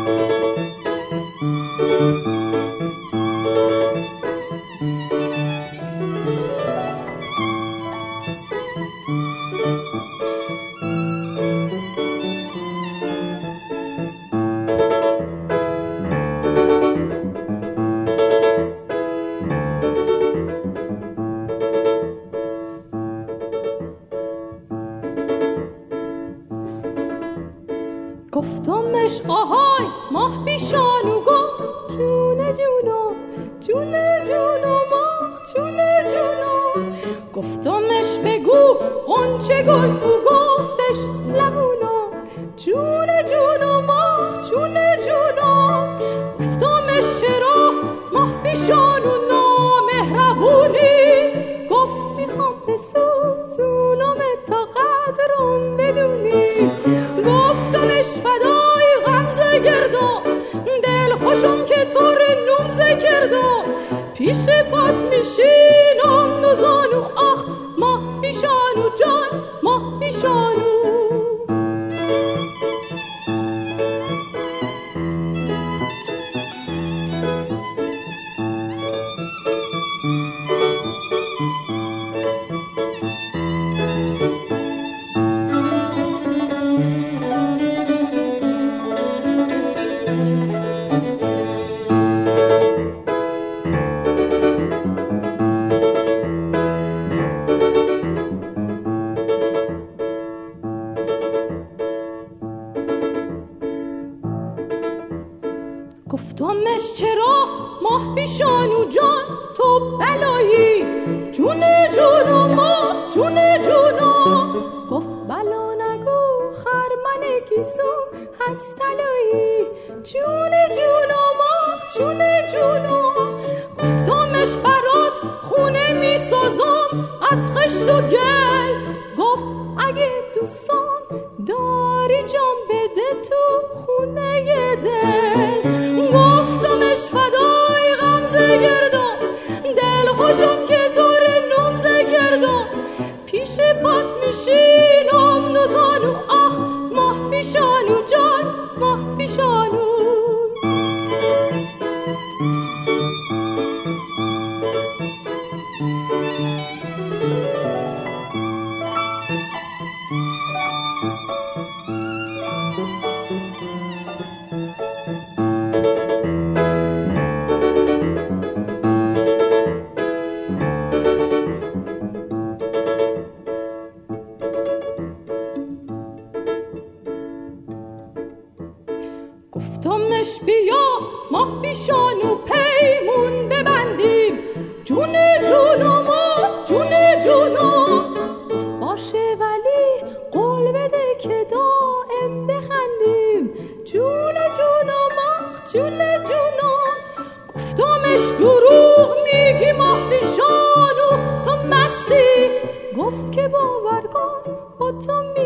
گفتمش آهای ماه پیشانو گفت جونه جونم جونه جونم ماه جونه جونم. گفتمش بگو قنچه گل بو گفتش لبونم جونه جونم ماه جونه جونم. گفتمش چرا ماه پیشانو نامهربونی گفت میخوام بسوزونم تا قدرم بدونی. گفتمش فدای غمزه گردم دل خوشم که طور نومزه کردم پیش پات میشینم دو زانو آخ ماه پیشانو جان ماه پیشانو. گفتمش چرا ماه پیشانو جان تو بلایی جونه جونم ماه جونه جونم. گفت بلا نگو خرمن گیسو هست طلایی جونه جونم ماه جونه جونم. گفتمش برات خونه میسازم از خشت و گل گفت اگه دوستان داری جان بده تو خونه دل. گفتمش فدای غمزه گردم دل خوشم که طور نومزه کردم پیش پات میشینم دو زانو آخ ماه پیشانو جان ماه پیشانو. گفتمش بیا ماه پیشانو پیمون ببندیم جونه جونم ماه جونه جونم. گفت باشه ولی قول بده که دائم بخندیم جونه جونم ماه جونه جونم. گفتمش دروغ میگی ماه پیشانو تو مستی گفت که باور کن با تو